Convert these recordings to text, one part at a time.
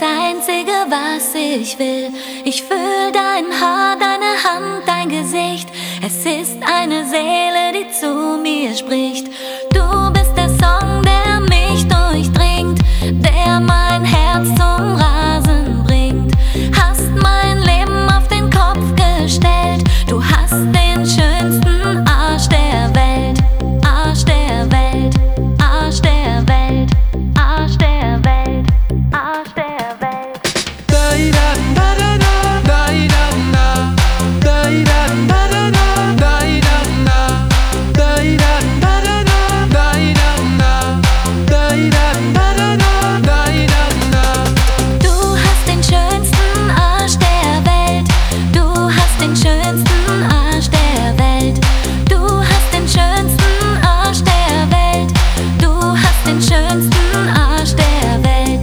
Einzige, was ich will. Ich fühl dein Haar, deine Hand, dein Gesicht. Es ist eine Seele, die zu mir spricht. Du bist der Song, der mich durchdringt, der mein Herz zum Rasen bringt. Hast mein Leben auf den Kopf gestellt. Du hast den schönsten Arsch der Welt. Arsch der Welt, Arsch der Welt, Arsch der Welt, Arsch der Welt. Du hast den schönsten Arsch der Welt. Du hast den schönsten Arsch der Welt. Du hast den schönsten Arsch der Welt. Du hast den schönsten Arsch der Welt.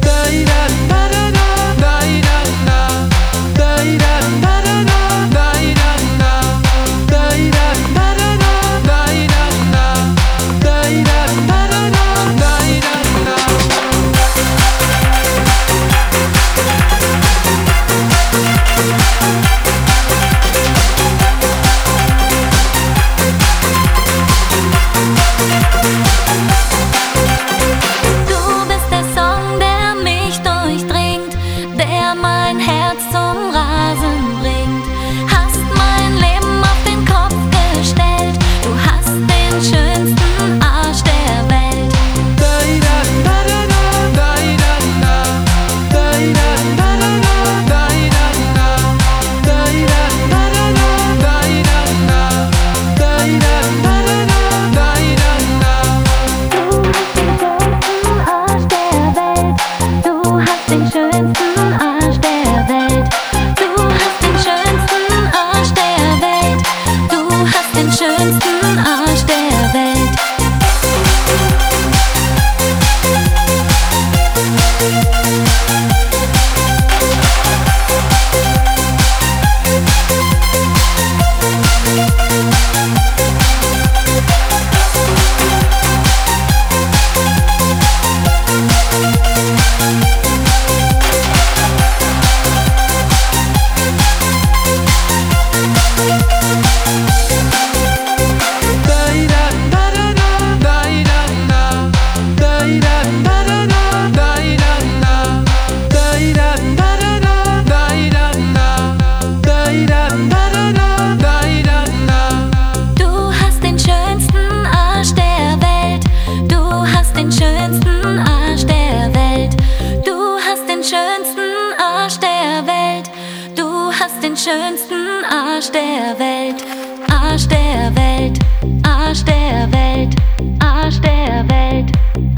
Du bist der Song, der mich durchdringt, der mein Herz zum Rasen bringt. Hast mein Leben auf den Kopf gestellt. Du hast den schönsten Arsch der Welt. Du hast den schönsten Arsch der Welt. Du hast den schönsten Arsch der Welt. Du hast den schönsten Arsch der Welt. Du hast den schönsten Arsch der Welt. Du hast den schönsten Arsch der Welt. Du hast den schönsten Arsch der Welt. Du hast den schönsten Arsch der Welt. Arsch der Welt, Arsch der Welt, Arsch der Welt.